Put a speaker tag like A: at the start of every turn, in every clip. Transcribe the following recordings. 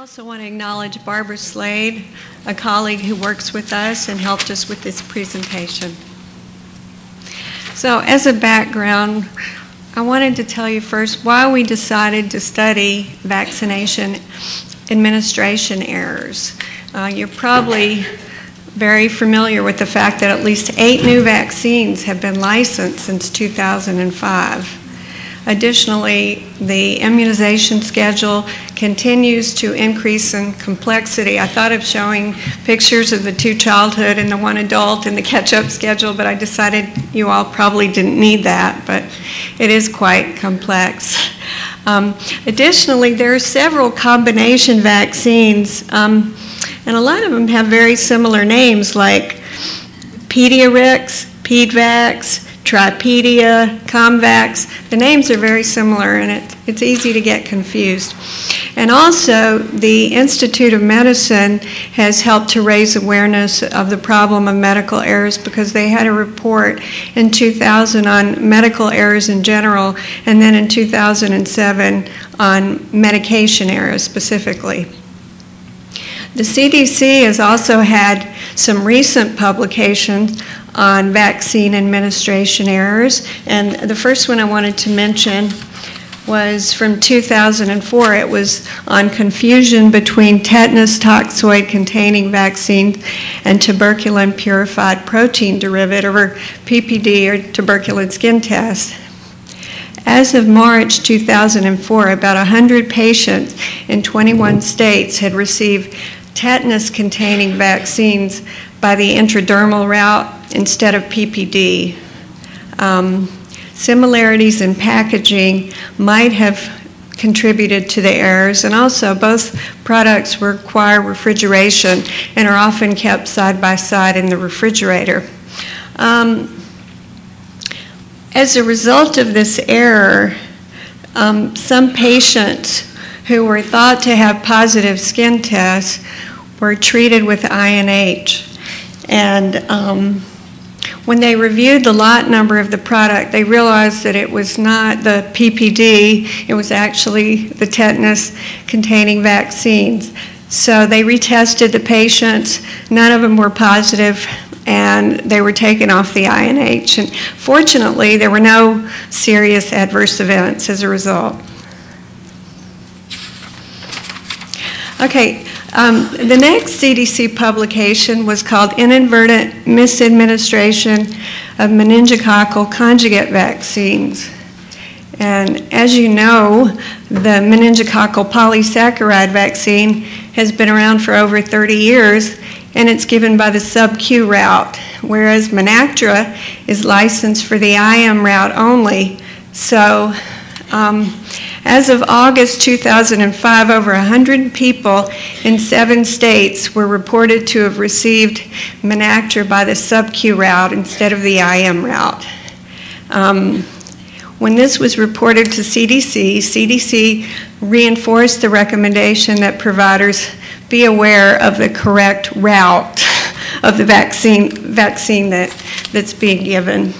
A: also want to acknowledge Barbara Slade, a colleague who works with us and helped us with this presentation. So as a background, I wanted to tell you first why we decided to study vaccination administration errors. You're probably very familiar with the fact that at least 8 new vaccines have been licensed since 2005. Additionally, the immunization schedule continues to increase in complexity. I thought of showing pictures of the 2 childhood and the 1 adult and the catch-up schedule, but I decided you all probably didn't need that, but it is quite complex. Additionally, there are several combination vaccines, and a lot of them have very similar names like Pediarix, Pedvax, Tripedia, Comvax. The names are very similar, and it's easy to get confused. And also, the Institute of Medicine has helped to raise awareness of the problem of medical errors because they had a report in 2000 on medical errors in general, and then in 2007 on medication errors specifically. The CDC has also had some recent publications on vaccine administration errors, and the first one I wanted to mention was from 2004. It was on confusion between tetanus toxoid containing vaccine and tuberculin purified protein derivative, or PPD, or tuberculin skin test. As of March 2004, about 100 patients in 21 states had received tetanus-containing vaccines by the intradermal route instead of PPD. Similarities in packaging might have contributed to the errors, and also both products require refrigeration and are often kept side by side in the refrigerator. As a result of this error, some patients who were thought to have positive skin tests were treated with INH. And when they reviewed the lot number of the product, they realized that it was not the PPD, it was actually the tetanus-containing vaccines. So they retested the patients, none of them were positive, and they were taken off the INH. And fortunately, there were no serious adverse events as a result. Okay, the next CDC publication was called Inadvertent Misadministration of Meningococcal Conjugate Vaccines. And as you know, the meningococcal polysaccharide vaccine has been around for over 30 years, and it's given by the sub-Q route, whereas Menactra is licensed for the IM route only. So as of August 2005, over 100 people in 7 states were reported to have received Menactra by the sub-Q route instead of the IM route. When this was reported to CDC, CDC reinforced the recommendation that providers be aware of the correct route of the vaccine that's being given.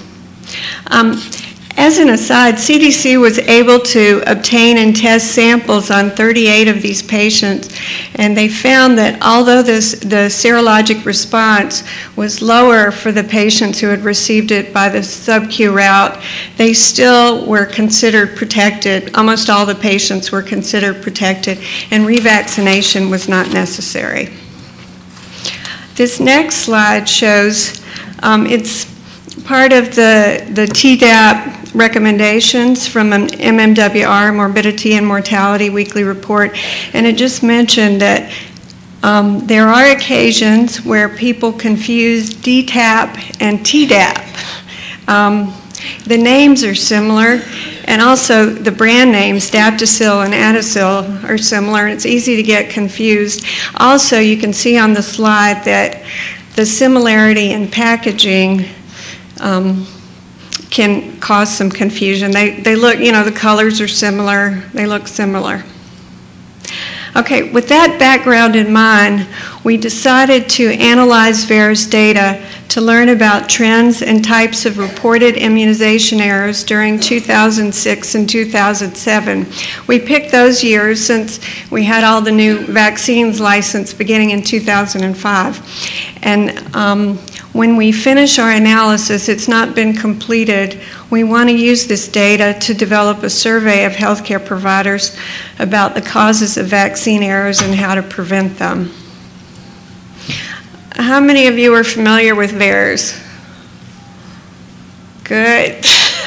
A: As an aside, CDC was able to obtain and test samples on 38 of these patients, and they found that although the serologic response was lower for the patients who had received it by the sub-Q route, they still were considered protected. Almost all the patients were considered protected, and revaccination was not necessary. This next slide shows it's part of the Tdap recommendations from an MMWR, Morbidity and Mortality Weekly Report, and it just mentioned that there are occasions where people confuse DTaP and Tdap. The names are similar, and also the brand names, Daptosil and Adacil, are similar, and it's easy to get confused. Also, you can see on the slide that the similarity in packaging can cause some confusion. They look, the colors are similar, they look similar. Okay, with that background in mind, we decided to analyze VAERS data to learn about trends and types of reported immunization errors during 2006 and 2007. We picked those years since we had all the new vaccines licensed beginning in 2005. And when we finish our analysis, it's not been completed. We want to use this data to develop a survey of healthcare providers about the causes of vaccine errors and how to prevent them. How many of you are familiar with VAERS? Good.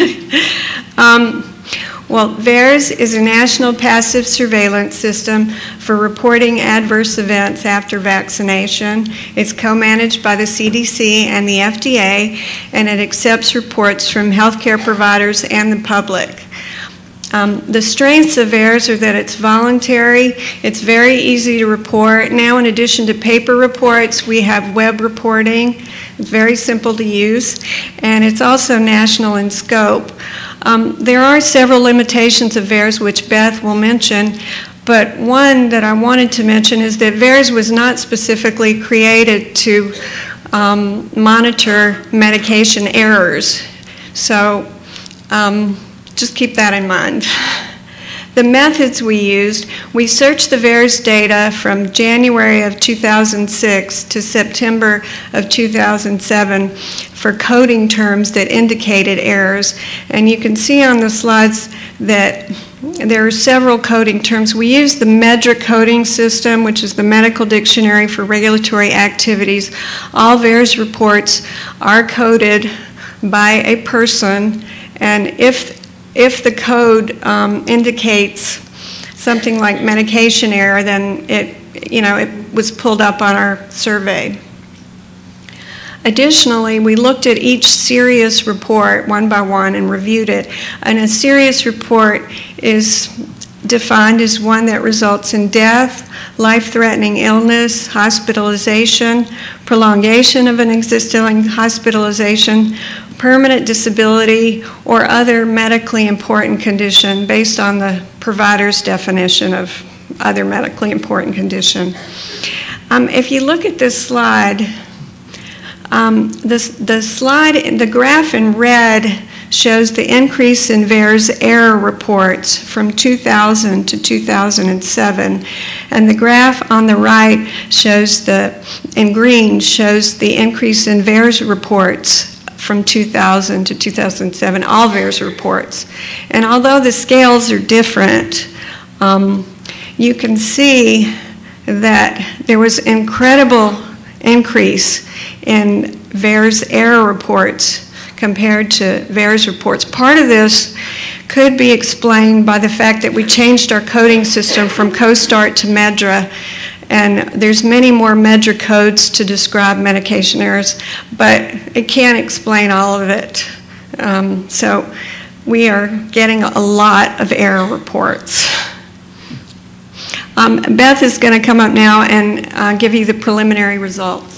A: Well, VAERS is a national passive surveillance system for reporting adverse events after vaccination. It's co-managed by the CDC and the FDA, and it accepts reports from healthcare providers and the public. The strengths of VAERS are that it's voluntary, it's very easy to report. Now, in addition to paper reports, we have web reporting. It's very simple to use, and it's also national in scope. There are several limitations of VAERS, which Beth will mention, but one that I wanted to mention is that VAERS was not specifically created to monitor medication errors. So just keep that in mind. The methods we used, we searched the VAERS data from January of 2006 to September of 2007 for coding terms that indicated errors. And you can see on the slides that there are several coding terms. We use the MEDRA coding system, which is the Medical Dictionary for Regulatory Activities. All VAERS reports are coded by a person, and if the code indicates something like medication error, then it was pulled up on our survey. Additionally, we looked at each serious report one by one and reviewed it. And a serious report is defined as one that results in death, life-threatening illness, hospitalization, prolongation of an existing hospitalization, permanent disability, or other medically important condition based on the provider's definition of other medically important condition. If you look at this slide, the graph in red shows the increase in VAERS error reports from 2000 to 2007, and the graph on the right shows in green shows the increase in VAERS reports from 2000 to 2007, all VAERS reports. And although the scales are different, you can see that there was incredible increase in VAERS error reports compared to VAERS reports. Part of this could be explained by the fact that we changed our coding system from CoStart to MEDRA, and there's many more MEDRA codes to describe medication errors, but it can't explain all of it. So we are getting a lot of error reports. Beth is going to come up now and give you the preliminary results.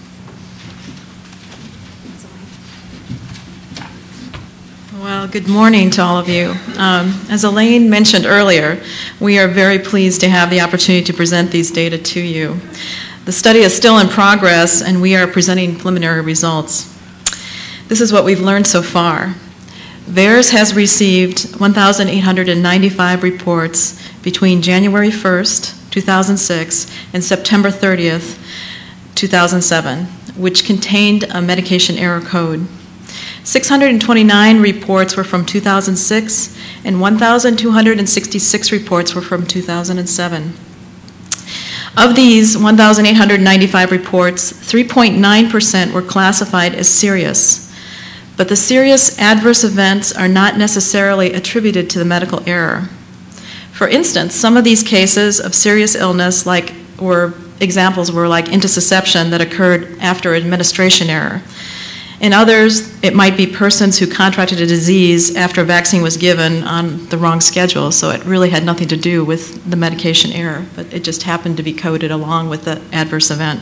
B: Well, good morning to all of you. As Elaine mentioned earlier, we are very pleased to have the opportunity to present these data to you. The study is still in progress, and we are presenting preliminary results. This is what we've learned so far. VAERS has received 1,895 reports between January 1st, 2006 and September 30th, 2007, which contained a medication error code. 629 reports were from 2006, and 1,266 reports were from 2007. Of these 1,895 reports, 3.9% were classified as serious. But the serious adverse events are not necessarily attributed to the medical error. For instance, some of these cases of serious illness examples were like intussusception that occurred after administration error. In others, it might be persons who contracted a disease after a vaccine was given on the wrong schedule, so it really had nothing to do with the medication error, but it just happened to be coded along with the adverse event.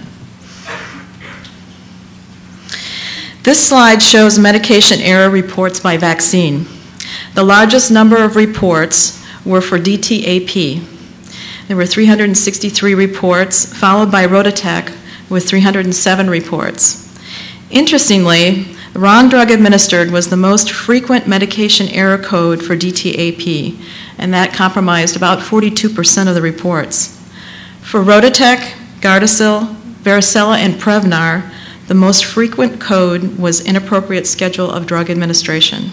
B: This slide shows medication error reports by vaccine. The largest number of reports were for DTaP. There were 363 reports, followed by RotaTeq with 307 reports. Interestingly, the wrong drug administered was the most frequent medication error code for DTAP, and that comprised about 42% of the reports. For Rototec, Gardasil, Varicella, and Prevnar, the most frequent code was inappropriate schedule of drug administration.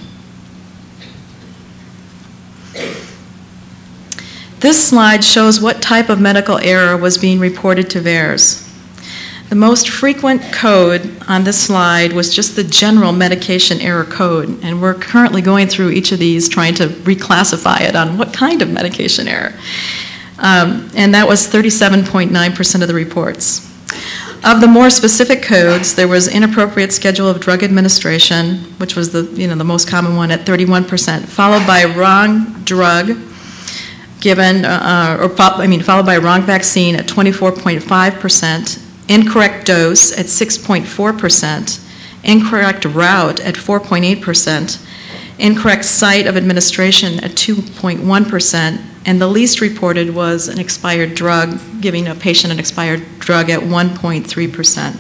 B: This slide shows what type of medical error was being reported to VAERS. The most frequent code on this slide was just the general medication error code, and we're currently going through each of these trying to reclassify it on what kind of medication error. And that was 37.9% of the reports. Of the more specific codes, there was inappropriate schedule of drug administration, which was the most common one at 31%, followed by wrong drug given, followed by wrong vaccine at 24.5%, incorrect dose at 6.4%, incorrect route at 4.8%, incorrect site of administration at 2.1%, and the least reported was an expired drug, giving a patient an expired drug at 1.3%.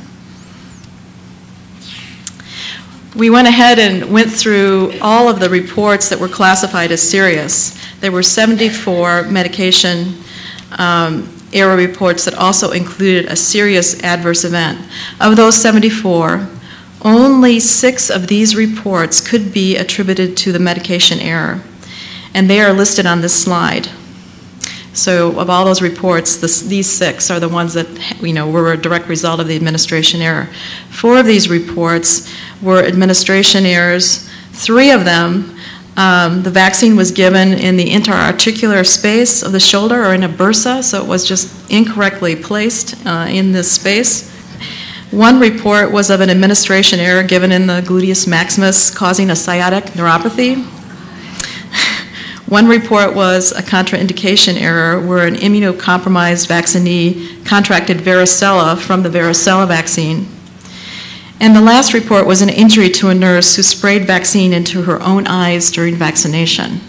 B: We went ahead and went through all of the reports that were classified as serious. There were 74 medication error reports that also included a serious adverse event. Of those 74, only 6 of these reports could be attributed to the medication error, and they are listed on this slide. So of all those reports, these 6 are the ones that were a direct result of the administration error. 4 of these reports were administration errors. 3 of them, the vaccine was given in the interarticular space of the shoulder or in a bursa, so it was just incorrectly placed in this space. 1 report was of an administration error given in the gluteus maximus, causing a sciatic neuropathy. 1 report was a contraindication error where an immunocompromised vaccinee contracted varicella from the varicella vaccine. And the last report was an injury to a nurse who sprayed vaccine into her own eyes during vaccination.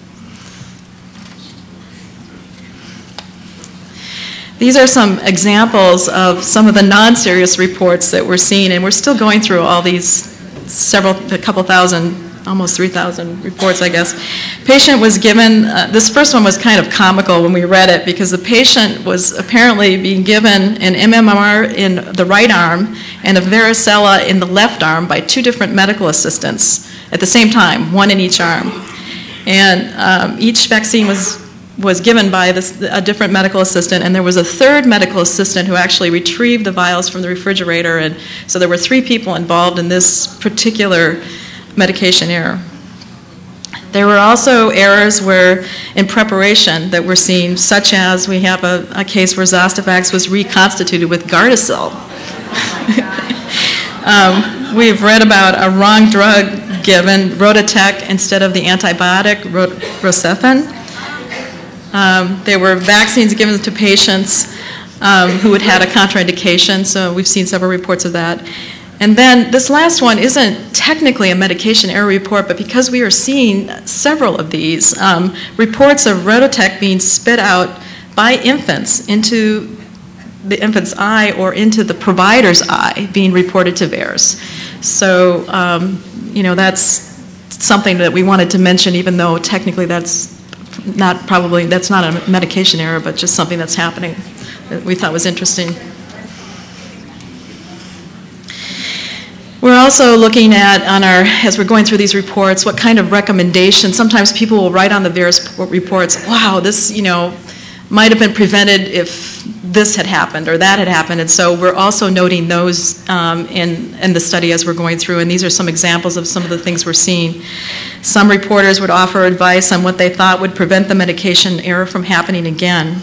B: These are some examples of some of the non-serious reports that we're seeing, and we're still going through all these a couple thousand, almost 3,000 reports, I guess. Patient was given, this first one was kind of comical when we read it because the patient was apparently being given an MMR in the right arm and a varicella in the left arm by 2 different medical assistants at the same time, 1 in each arm. And each vaccine was given by a different medical assistant, and there was a 3rd medical assistant who actually retrieved the vials from the refrigerator, and so there were 3 people involved in this particular medication error. There were also errors in preparation that we're seeing, such as we have a case where Zostavax was reconstituted with Gardasil. We've read about a wrong drug given, Rototec, instead of the antibiotic, Rocephin. There were vaccines given to patients who had had a contraindication, so we've seen several reports of that. And then this last one isn't technically a medication error report, but because we are seeing several of these, reports of Rototec being spit out by infants into the infant's eye or into the provider's eye being reported to VAERS. So, that's something that we wanted to mention, even though technically that's not a medication error, but just something that's happening that we thought was interesting. We're also looking at, as we're going through these reports, what kind of recommendations. Sometimes people will write on the VAERS reports, wow, this, might have been prevented if this had happened or that had happened. And so we're also noting those in the study as we're going through, and these are some examples of some of the things we're seeing. Some reporters would offer advice on what they thought would prevent the medication error from happening again.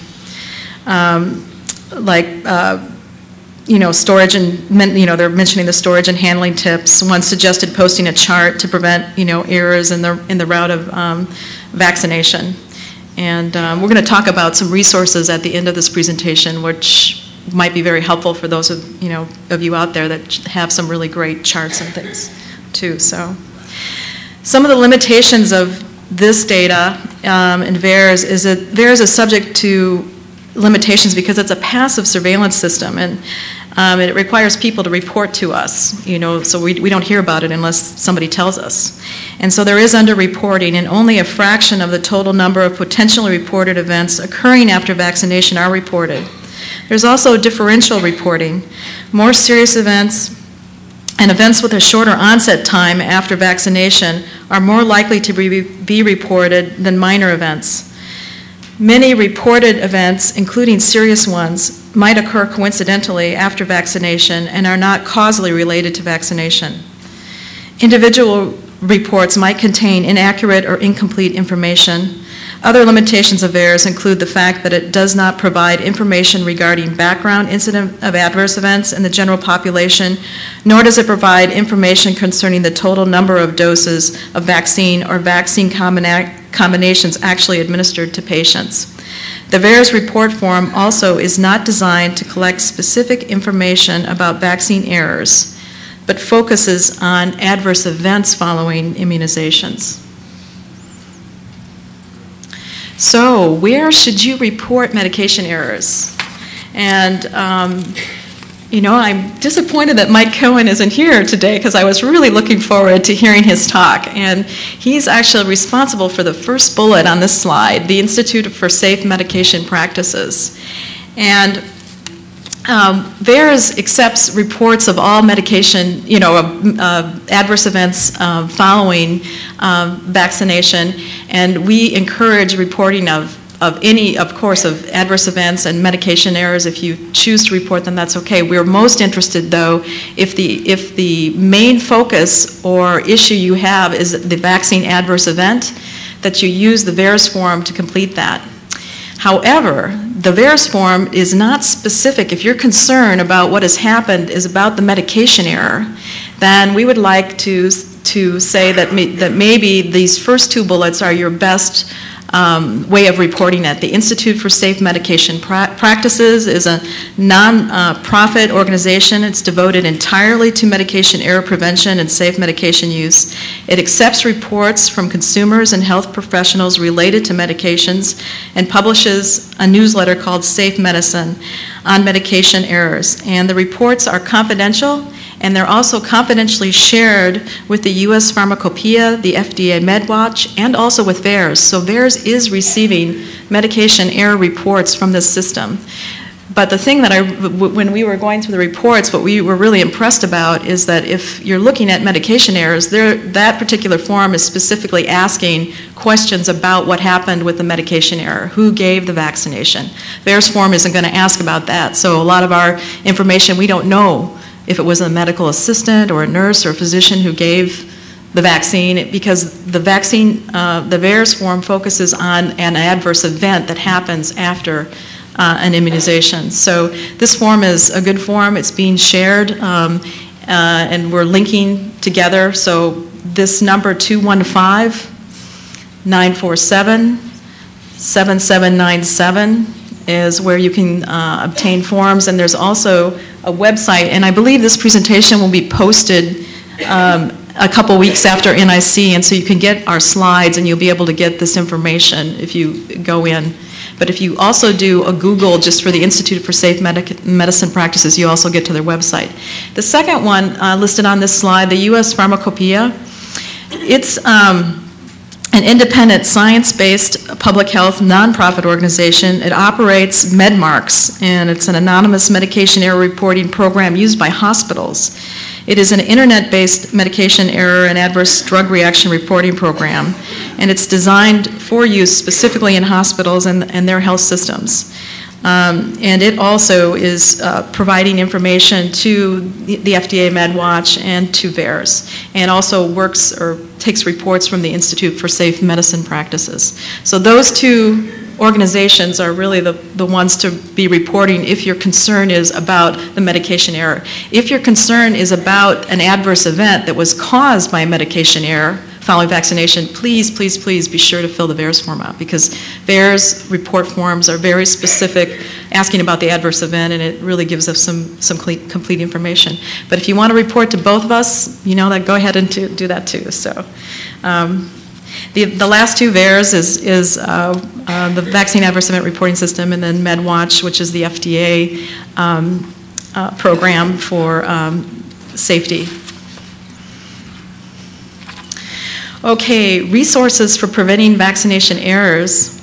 B: Storage and, they're mentioning the storage and handling tips. One suggested posting a chart to prevent, errors in the route of vaccination. And we're going to talk about some resources at the end of this presentation, which might be very helpful for those of you out there that have some really great charts and things, too. So, some of the limitations of this data in VAERS is that VAERS is subject to limitations because it's a passive surveillance system, and It requires people to report to us, so we don't hear about it unless somebody tells us. And so there is underreporting, and only a fraction of the total number of potentially reported events occurring after vaccination are reported. There's also differential reporting. More serious events and events with a shorter onset time after vaccination are more likely to be reported than minor events. Many reported events, including serious ones, might occur coincidentally after vaccination and are not causally related to vaccination. Individual reports might contain inaccurate or incomplete information. Other limitations of VAERS include the fact that it does not provide information regarding background incident of adverse events in the general population, nor does it provide information concerning the total number of doses of vaccine or vaccine combinations actually administered to patients. The VAERS report form also is not designed to collect specific information about vaccine errors, but focuses on adverse events following immunizations. So, where should you report medication errors? And, I'm disappointed that Mike Cohen isn't here today because I was really looking forward to hearing his talk. And he's actually responsible for the first bullet on this slide, the Institute for Safe Medication Practices. And VAERS accepts reports of all medication, adverse events following vaccination, and we encourage reporting of any, of course, of adverse events and medication errors. If you choose to report them, that's okay. We're most interested, though, if the main focus or issue you have is the vaccine adverse event, that you use the VAERS form to complete that. However, the VAERS form is not specific. If your concern about what has happened is about the medication error, then we would like to say that maybe these first two bullets are your best way of reporting it. The Institute for Safe Medication Practices is a non-profit organization. It's devoted entirely to medication error prevention and safe medication use. It accepts reports from consumers and health professionals related to medications and publishes a newsletter called Safe Medicine on medication errors. And the reports are confidential, and they're also confidentially shared with the U.S. Pharmacopeia, the FDA MedWatch, and also with VAERS. So VAERS is receiving medication error reports from this system. But the thing that when we were going through the reports, what we were really impressed about is that if you're looking at medication errors, that particular form is specifically asking questions about what happened with the medication error, who gave the vaccination. VAERS form isn't going to ask about that. So a lot of our information, we don't know if it was a medical assistant or a nurse or a physician who gave the vaccine, because the vaccine, the VAERS form focuses on an adverse event that happens after an immunization. So this form is a good form. It's being shared, and we're linking together. So this number 215-947-7797 is where you can obtain forms, and there's also a website, and I believe this presentation will be posted a couple weeks after NIC, and so you can get our slides and you'll be able to get this information if you go in. But if you also do a Google just for the Institute for Safe Medicine Practices, you also get to their website. The second one listed on this slide, the U.S. Pharmacopeia, it's an independent science-based public health nonprofit organization. It operates MedMarks, and it's an anonymous medication error reporting program used by hospitals. It is an internet-based medication error and adverse drug reaction reporting program, and it's designed for use specifically in hospitals and their health systems. And it also is providing information to the FDA MedWatch and to VAERS, and also works or takes reports from the Institute for Safe Medicine Practices. So those two organizations are really the ones to be reporting if your concern is about the medication error. If your concern is about an adverse event that was caused by a medication error following vaccination, please, please, please be sure to fill the VAERS form out, because VAERS report forms are very specific, asking about the adverse event, and it really gives us some complete information. But if you want to report to both of us, that go ahead and do that too. So. The last two VAERS is the Vaccine Adverse Event Reporting System, and then MedWatch, which is the FDA program for safety. Okay, resources for preventing vaccination errors.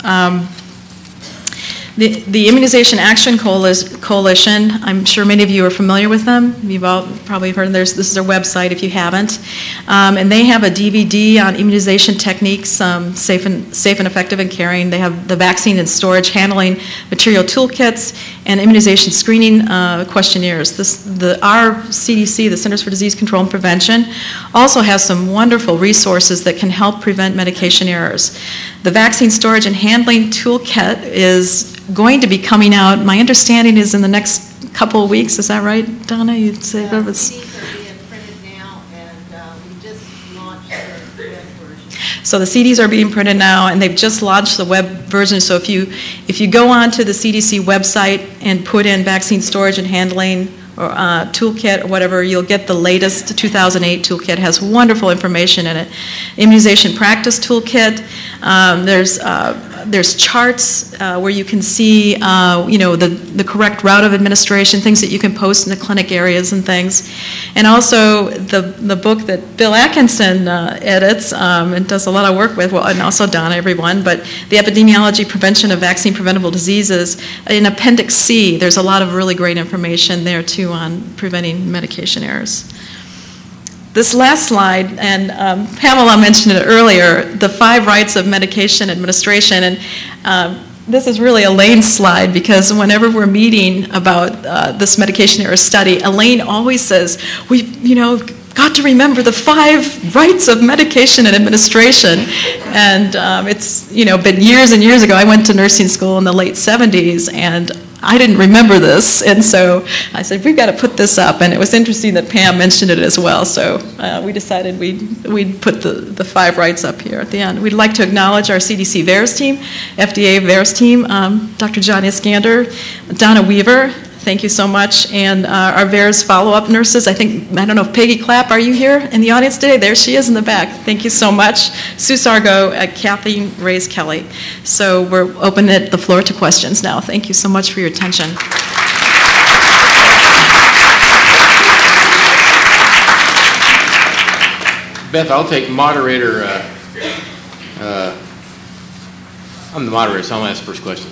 B: The Immunization Action Coalition, I'm sure many of you are familiar with them. You've all probably heard this is their website if you haven't. And they have a DVD on immunization techniques, safe and effective in caring. They have the vaccine and storage handling material toolkits and immunization screening questionnaires. Our CDC, the Centers for Disease Control and Prevention, also has some wonderful resources that can help prevent medication errors. The vaccine storage and handling toolkit is going to be coming out. My understanding is in the next couple of weeks. Is that right, Donna? You'd say that was.
C: CDs are being printed now, and we just launched the web version.
B: So the CDs are being printed now, and they've just launched the web version. So if you go onto the CDC website and put in vaccine storage and handling or toolkit or whatever, you'll get the latest 2008 toolkit. It has wonderful information in it. Immunization practice toolkit. There's charts where you can see the correct route of administration, things that you can post in the clinic areas and things. And also the book that Bill Atkinson edits and does a lot of work with, well, and also Donna, everyone, but the Epidemiology Prevention of Vaccine Preventable Diseases. In Appendix C, there's a lot of really great information there too on preventing medication errors. This last slide, and Pamela mentioned it earlier, the 5 rights of medication administration, and this is really Elaine's slide because whenever we're meeting about this medication error study, Elaine always says, we've got to remember the 5 rights of medication and administration. And it's been years and years ago. I went to nursing school in the late 70s, and I didn't remember this, and so I said, we've got to put this up, and it was interesting that Pam mentioned it as well, so we decided we'd put the 5 rights up here at the end. We'd like to acknowledge our CDC VAERS team, FDA VAERS team, Dr. John Iskander, Donna Weaver, thank you so much, and our VAERS follow-up nurses. I don't know if Peggy Clapp, are you here in the audience today? There she is in the back. Thank you so much. Sue Sargo, Kathy Reyes Kelly. So we're opening the floor to questions now. Thank you so much for your attention.
D: Beth, I'll take moderator. I'm the moderator, so I'm going to ask the first question.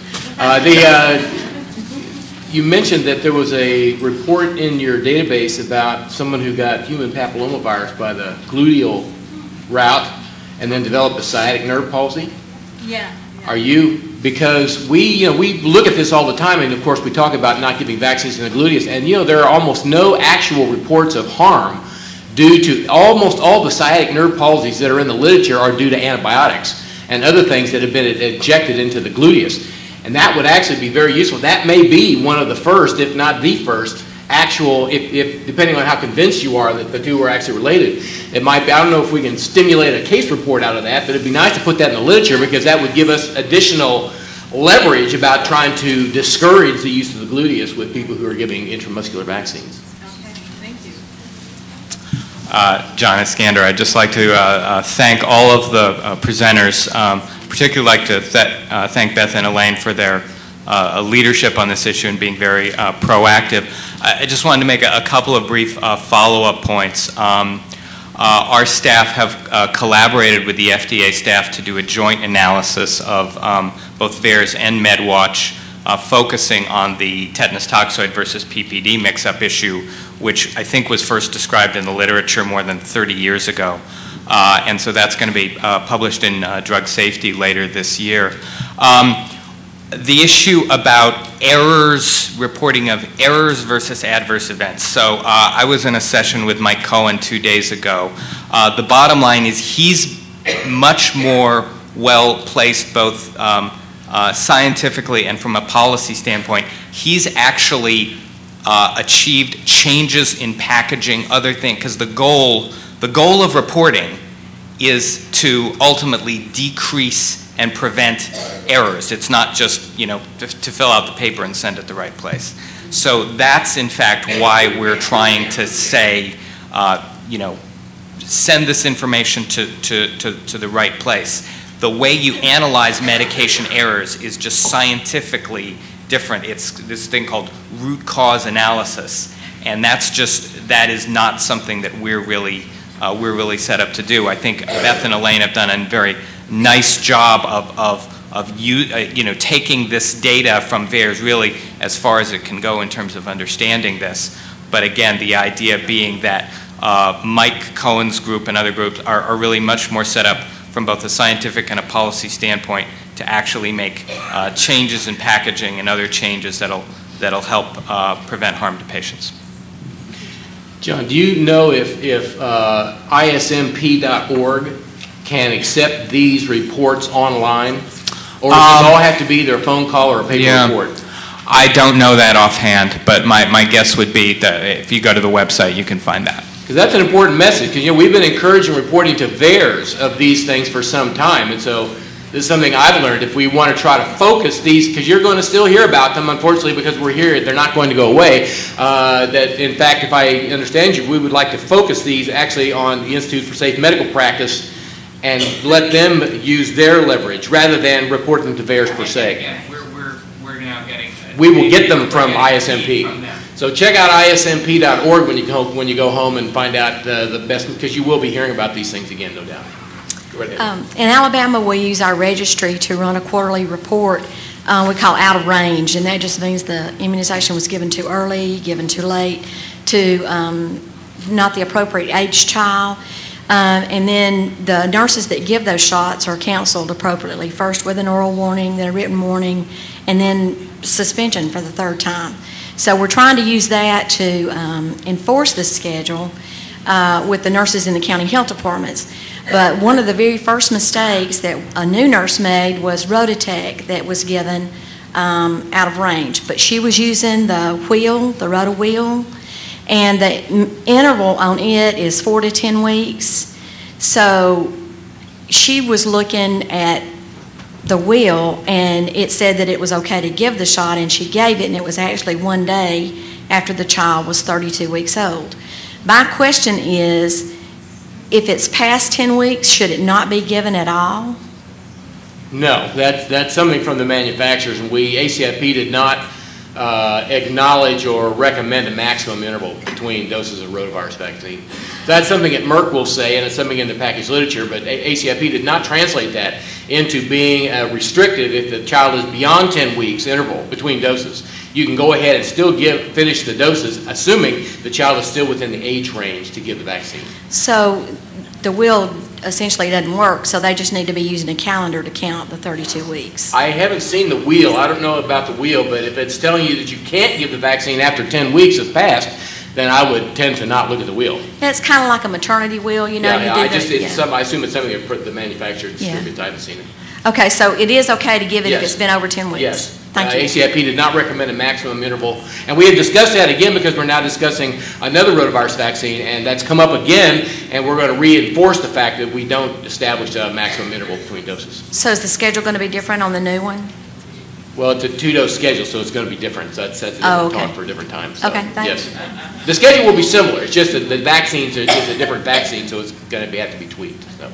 D: You mentioned that there was a report in your database about someone who got human papillomavirus by the gluteal route and then developed a sciatic nerve palsy.
C: Yeah.
D: Are you, because we look at this all the time, and of course we talk about not giving vaccines in the gluteus, and there are almost no actual reports of harm due to almost all the sciatic nerve palsies that are in the literature are due to antibiotics and other things that have been injected into the gluteus. And that would actually be very useful. That may be one of the first, if not the first, actual, if depending on how convinced you are that the two are actually related. It might be, I don't know if we can stimulate a case report out of that, but it'd be nice to put that in the literature because that would give us additional leverage about trying to discourage the use of the gluteus with people who are giving intramuscular vaccines.
C: Okay, thank you.
E: John Iskander, I'd just like to thank all of the presenters. Particularly like to thank Beth and Elaine for their leadership on this issue and being very proactive. I just wanted to make a couple of brief follow-up points. Our staff have collaborated with the FDA staff to do a joint analysis of both VAERS and MedWatch, focusing on the tetanus toxoid versus PPD mix-up issue, which I think was first described in the literature more than 30 years ago. And so that's going to be published in Drug Safety later this year. The issue about errors, reporting of errors versus adverse events. So I was in a session with Mike Cohen 2 days ago. The bottom line is he's much more well-placed both scientifically and from a policy standpoint. He's actually achieved changes in packaging, other things, because the goal of reporting is to ultimately decrease and prevent errors. It's not just, to fill out the paper and send it the right place. So that's, in fact, why we're trying to say, send this information to the right place. The way you analyze medication errors is just scientifically different. It's this thing called root cause analysis, and that is not something that we're really set up to do. I think Beth and Elaine have done a very nice job of taking this data from VAERS really as far as it can go in terms of understanding this. But again, the idea being that Mike Cohen's group and other groups are really much more set up from both a scientific and a policy standpoint to actually make changes in packaging and other changes that'll help prevent harm to patients.
D: John, do you know if ISMP.org can accept these reports online? Or does it all have to be either a phone call or a paper report?
E: I don't know that offhand, but my guess would be that if you go to the website, you can find that.
D: Because that's an important message, because we've been encouraging reporting to VAERS of these things for some time, and so this is something I've learned. If we want to try to focus these, because you're going to still hear about them, unfortunately, because we're here, they're not going to go away, that in fact, if I understand you, we would like to focus these actually on the Institute for Safe Medical Practice and let them use their leverage rather than report them to VAERS per se.
E: Again, we're now getting...
D: We will get them from ISMP. So check out ismp.org when you go home and find out the best, because you will be hearing about these things again, no doubt. Go right ahead.
F: In Alabama, we use our registry to run a quarterly report we call out of range, and that just means the immunization was given too early, given too late, to not the appropriate age child. And then the nurses that give those shots are counseled appropriately, first with an oral warning, then a written warning, and then suspension for the third time. So we're trying to use that to enforce this schedule with the nurses in the county health departments. But one of the very first mistakes that a new nurse made was Rototec that was given out of range. But she was using the wheel, the Roto wheel, and the interval on it is 4 to 10 weeks. So she was looking at the wheel, and it said that it was okay to give the shot, and she gave it, and it was actually 1 day after the child was 32 weeks old. My question is, if it's past 10 weeks, should it not be given at all?
D: No, that's something from the manufacturers, and ACIP did not acknowledge or recommend a maximum interval between doses of rotavirus vaccine. So that's something that Merck will say, and it's something in the package literature, but ACIP did not translate that into being restrictive if the child is beyond 10 weeks interval between doses. You can go ahead and still finish the doses, assuming the child is still within the age range to give the vaccine.
F: So the wheel essentially doesn't work, so they just need to be using a calendar to count the 32 weeks.
D: I haven't seen the wheel. I don't know about the wheel, but if it's telling you that you can't give the vaccine after 10 weeks has passed, then I would tend to not look at the wheel.
F: It's kind of like a maternity wheel, I
D: assume it's something that the manufacturer distributes. I haven't seen it.
F: Okay, so it is okay to give it if it's been over 10 weeks?
D: Yes.
F: Thank you.
D: ACIP did not recommend a maximum interval. And we had discussed that again because we're now discussing another rotavirus vaccine, and that's come up again, and we're going to reinforce the fact that we don't establish a maximum interval between doses.
F: So is the schedule going to be different on the new one?
D: Well, it's a 2-dose schedule, so it's going to be different. So that's a different talk for different times. So,
F: okay, thanks.
D: Yes. The schedule will be similar. It's just that the vaccines are just a different vaccine, so it's going to have to be tweaked. So.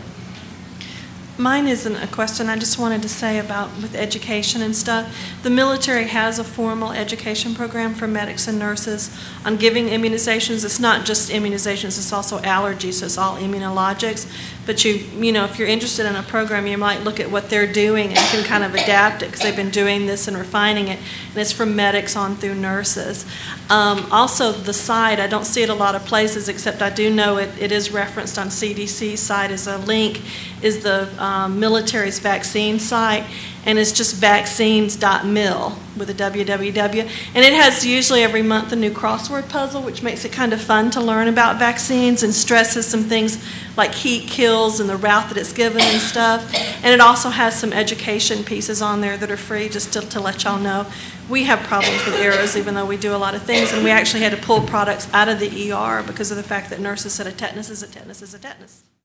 G: Mine isn't a question. I just wanted to say about with education and stuff. The military has a formal education program for medics and nurses on giving immunizations. It's not just immunizations, it's also allergies, so it's all immunologics. But you know, if you're interested in a program, you might look at what they're doing and can kind of adapt it because they've been doing this and refining it. And it's from medics on through nurses. Also, the site, I don't see it a lot of places, except I do know it is referenced on CDC's site as a link, is the military's vaccine site, and it's just vaccines.mil with a www. And it has usually every month a new crossword puzzle, which makes it kind of fun to learn about vaccines and stresses some things like heat kills and the route that it's given and stuff. And it also has some education pieces on there that are free just to let y'all know. We have problems with errors even though we do a lot of things, and we actually had to pull products out of the ER because of the fact that nurses said a tetanus is a tetanus is a tetanus.